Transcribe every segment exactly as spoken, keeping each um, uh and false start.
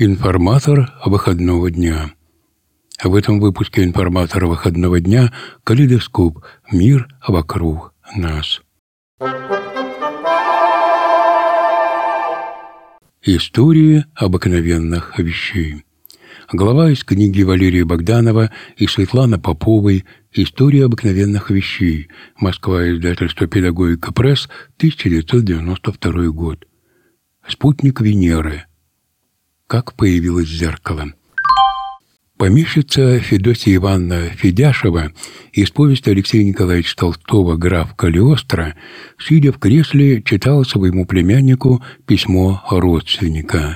Информатор выходного дня. В этом выпуске информатора выходного дня калейдоскоп «Мир вокруг нас». Истории обыкновенных вещей. Глава из книги Валерия Богданова и Светланы Поповой «История обыкновенных вещей. Москва. Издательство «Педагогика Пресс», тысяча девятьсот девяносто второй год. Спутник Венеры. Как появилось зеркало. Помещица Федосия Ивановна Федяшева из повести Алексея Николаевича Толстого «Граф Калиостро», сидя в кресле, читала своему племяннику письмо родственника.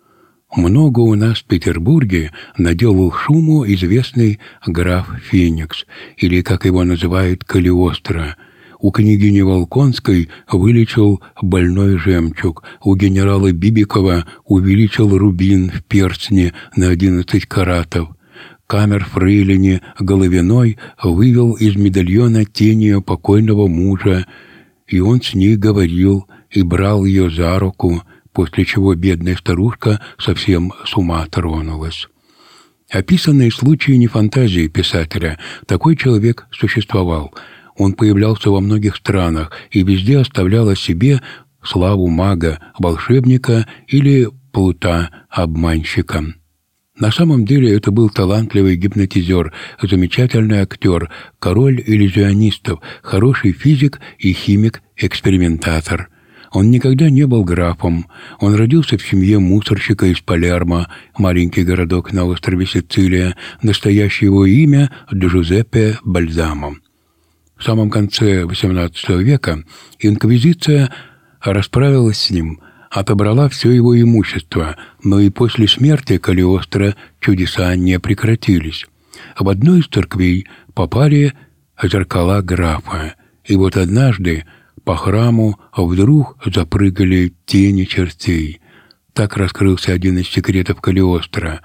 «Много у нас в Петербурге наделал шуму известный граф Феникс, или, как его называют, Калиостро. У княгини Волконской вылечил больной жемчуг, у генерала Бибикова увеличил рубин в перстне на одиннадцать каратов. Камер-фрейлине Головиной вывел из медальона тень ее покойного мужа, и он с ней говорил и брал ее за руку, после чего бедная старушка совсем с ума тронулась». Описанные случаи не фантазии писателя. Такой человек существовал. Он появлялся во многих странах и везде оставлял о себе славу мага, волшебника или плута-обманщика. На самом деле это был талантливый гипнотизер, замечательный актер, король иллюзионистов, хороший физик и химик-экспериментатор. Он никогда не был графом. Он родился в семье мусорщика из Палермо, маленький городок на острове Сицилия. Настоящее его имя – Джузеппе Бальзамо. В самом конце восемнадцатого века инквизиция расправилась с ним, отобрала все его имущество, но и после смерти Калиостро чудеса не прекратились. В одну из церквей попали зеркала графа, и вот однажды по храму вдруг запрыгали тени чертей. Так раскрылся один из секретов Калиостро.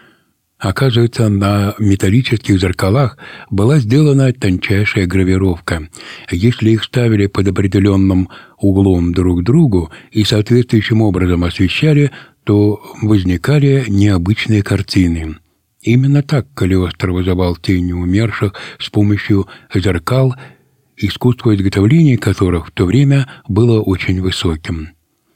Оказывается, на металлических зеркалах была сделана тончайшая гравировка. Если их ставили под определенным углом друг к другу и соответствующим образом освещали, то возникали необычные картины. Именно так Калиостро вызывал тени умерших с помощью зеркал, искусство изготовления которых в то время было очень высоким.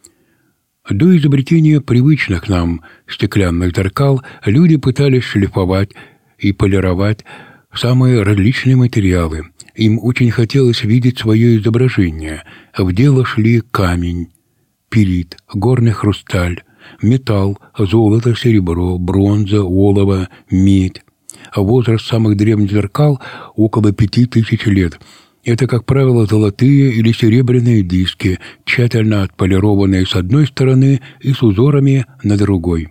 До изобретения привычных нам стеклянных зеркал люди пытались шлифовать и полировать самые различные материалы. Им очень хотелось видеть свое изображение. В дело шли камень, пирит, горный хрусталь, металл, золото, серебро, бронза, олово, медь. Возраст самых древних зеркал – около пяти тысяч лет. Это, как правило, золотые или серебряные диски, тщательно отполированные с одной стороны и с узорами на другой.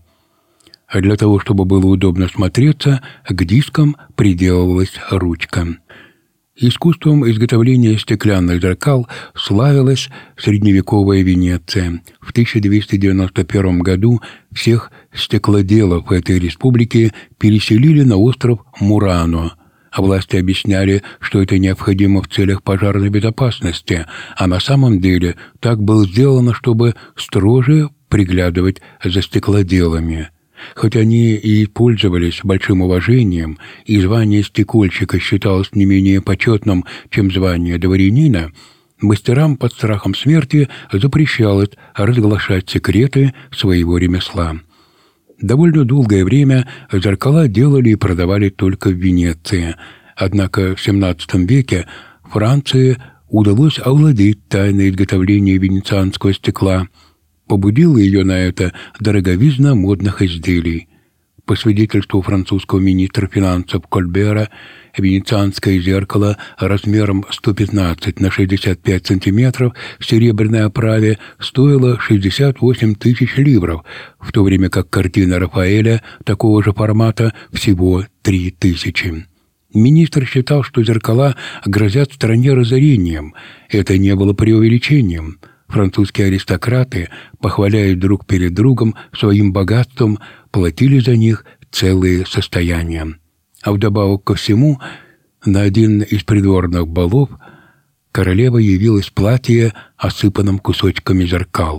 А для того, чтобы было удобно смотреться, к дискам приделывалась ручка. Искусством изготовления стеклянных зеркал славилась средневековая Венеция. В тысяча двести девяносто первом году всех стеклоделов этой республики переселили на остров Мурано. А власти объясняли, что это необходимо в целях пожарной безопасности, а на самом деле так было сделано, чтобы строже приглядывать за стеклоделами. Хоть они и пользовались большим уважением, и звание стекольщика считалось не менее почетным, чем звание дворянина, мастерам под страхом смерти запрещалось разглашать секреты своего ремесла. Довольно долгое время зеркала делали и продавали только в Венеции. Однако в семнадцатом веке Франции удалось овладеть тайной изготовления венецианского стекла. Побудила ее на это дороговизна модных изделий. По свидетельству французского министра финансов Кольбера, венецианское зеркало размером сто пятнадцать на шестьдесят пять сантиметров в серебряной оправе стоило шестьдесят восемь тысяч ливров, в то время как картина Рафаэля такого же формата всего три тысячи. Министр считал, что зеркала грозят стране разорением. Это не было преувеличением. Французские аристократы, похваляя друг перед другом своим богатством, платили за них целые состояния. А вдобавок ко всему, на один из придворных балов королева явилась в платье, осыпанном кусочками зеркал.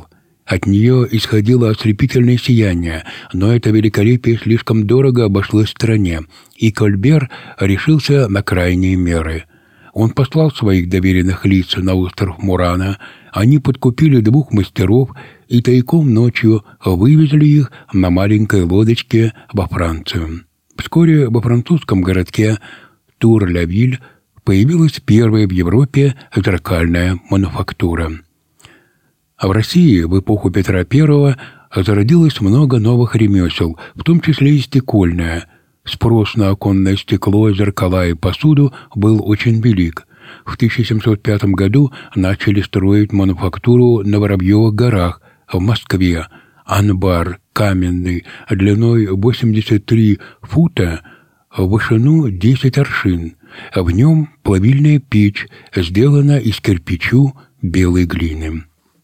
От нее исходило ослепительное сияние, но это великолепие слишком дорого обошлось стране, и Кольбер решился на крайние меры. Он послал своих доверенных лиц на остров Мурана, они подкупили двух мастеров и тайком ночью вывезли их на маленькой лодочке во Францию. Вскоре во французском городке Тур-Ля-Виль появилась первая в Европе зеркальная мануфактура. А в России в эпоху Петра Первого зародилось много новых ремесел, в том числе и стекольное. Спрос на оконное стекло, зеркала и посуду был очень велик. В тысяча семьсот пятом году начали строить мануфактуру на Воробьевых горах в Москве. Анбар каменный, длиной восемьдесят три фута, в вышину десять аршин. В нем плавильная печь, сделана из кирпичу белой глины.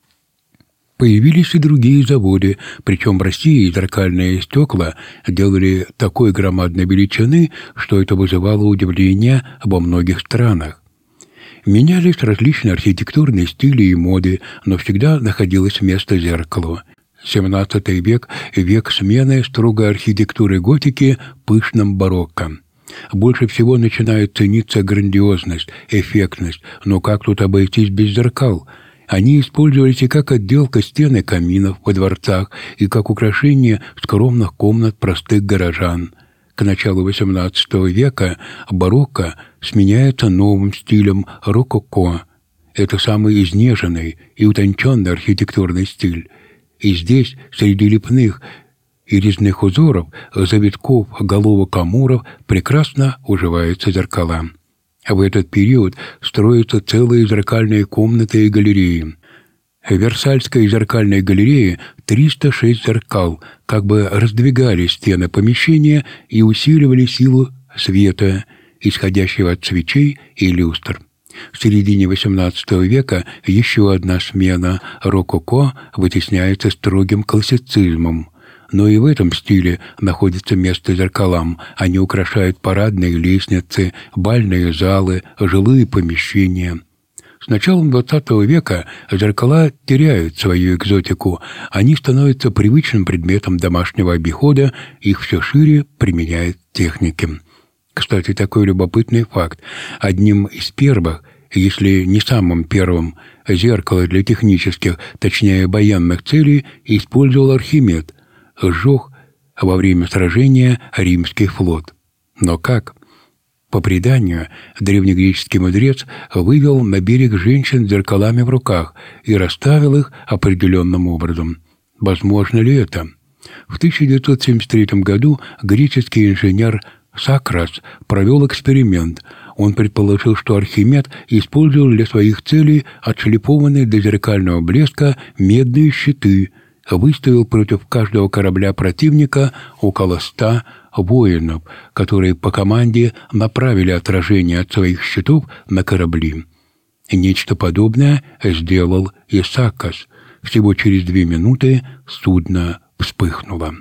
Появились и другие заводы, причем в России зеркальные стекла делали такой громадной величины, что это вызывало удивление во многих странах. Менялись различные архитектурные стили и моды, но всегда находилось место зеркалу. семнадцатый век – век смены строгой архитектуры готики пышным барокко. Больше всего начинает цениться грандиозность, эффектность, но как тут обойтись без зеркал? Они использовались и как отделка стен и каминов во дворцах, и как украшение скромных комнат простых горожан. К началу восемнадцатого века барокко сменяется новым стилем рококо. Это самый изнеженный и утонченный архитектурный стиль. И здесь, среди лепных и резных узоров, завитков, головок амуров, прекрасно уживаются зеркала. В этот период строятся целые зеркальные комнаты и галереи. В Версальской зеркальной галерее триста шесть зеркал как бы раздвигали стены помещения и усиливали силу света, исходящего от свечей и люстр. В середине восемнадцатого века еще одна смена рококо вытесняется строгим классицизмом. Но и в этом стиле находится место зеркалам. Они украшают парадные лестницы, бальные залы, жилые помещения. С началом двадцатого века зеркала теряют свою экзотику. Они становятся привычным предметом домашнего обихода, их все шире применяют техники. Кстати, такой любопытный факт. Одним из первых, если не самым первым, зеркало для технических, точнее военных целей использовал Архимед. Сжег во время сражения римский флот. Но как? По преданию, древнегреческий мудрец вывел на берег женщин с зеркалами в руках и расставил их определенным образом. Возможно ли это? В тысяча девятьсот семьдесят третьем году греческий инженер Сокрас провел эксперимент. Он предположил, что Архимед использовал для своих целей отшлифованные до зеркального блеска медные щиты, выставил против каждого корабля противника около ста воинов, которые по команде направили отражение от своих щитов на корабли. Нечто подобное сделал и Сокрас. Всего через две минуты судно вспыхнуло.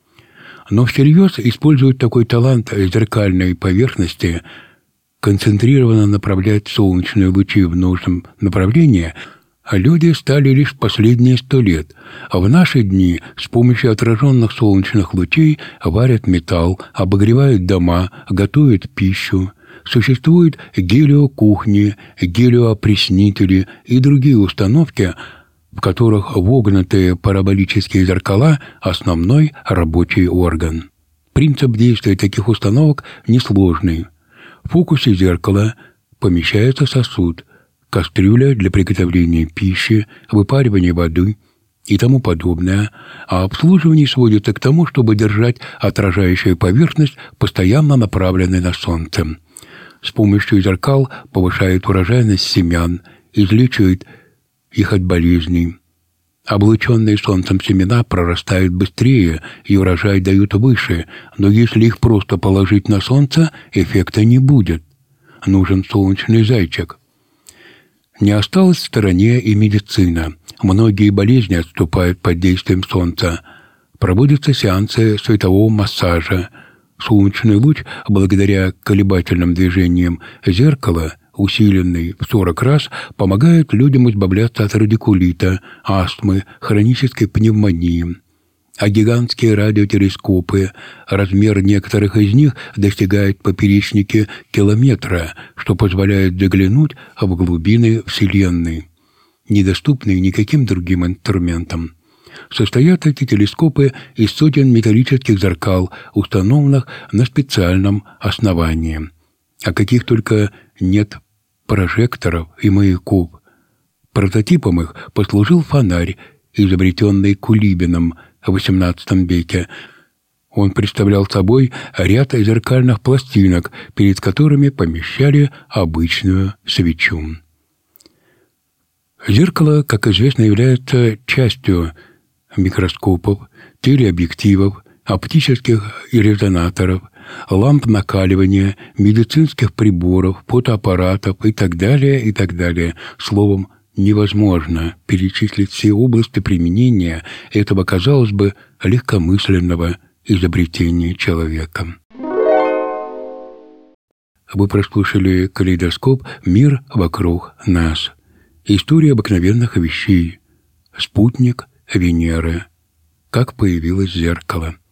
Но всерьез использовать такой талант зеркальной поверхности, концентрированно направлять солнечные лучи в нужном направлении – а люди стали лишь в последние сто лет, а в наши дни с помощью отраженных солнечных лучей варят металл, обогревают дома, готовят пищу. Существуют гелиокухни, гелиоопреснители и другие установки, в которых вогнутые параболические зеркала – основной рабочий орган. Принцип действия таких установок несложный. В фокусе зеркала помещается сосуд, кастрюля для приготовления пищи, выпаривания воды и тому подобное, а обслуживание сводится к тому, чтобы держать отражающую поверхность постоянно направленной на солнце. С помощью зеркал повышает урожайность семян, излечивает их от болезней. Облученные солнцем семена прорастают быстрее и урожай дают выше, но если их просто положить на солнце, эффекта не будет. Нужен солнечный зайчик. Не осталась в стороне и медицина. Многие болезни отступают под действием солнца. Проводятся сеансы светового массажа. Солнечный луч, благодаря колебательным движениям зеркала, усиленный в сорок раз, помогает людям избавляться от радикулита, астмы, хронической пневмонии. А гигантские радиотелескопы, размер некоторых из них достигает поперечники километра, что позволяет заглянуть в глубины Вселенной, недоступные никаким другим инструментам. Состоят эти телескопы из сотен металлических зеркал, установленных на специальном основании. А каких только нет прожекторов и маяков. Прототипом их послужил фонарь, изобретенный Кулибиным в восемнадцатом веке. Он представлял собой ряд зеркальных пластинок, перед которыми помещали обычную свечу. Зеркало, как известно, является частью микроскопов, телеобъективов, оптических резонаторов, ламп накаливания, медицинских приборов, фотоаппаратов и так далее, и так далее. Словом, невозможно перечислить все области применения этого, казалось бы, легкомысленного изобретения человека. Вы прослушали «Калейдоскоп. Мир вокруг нас». История обыкновенных вещей. Спутник Венеры. Как появилось зеркало.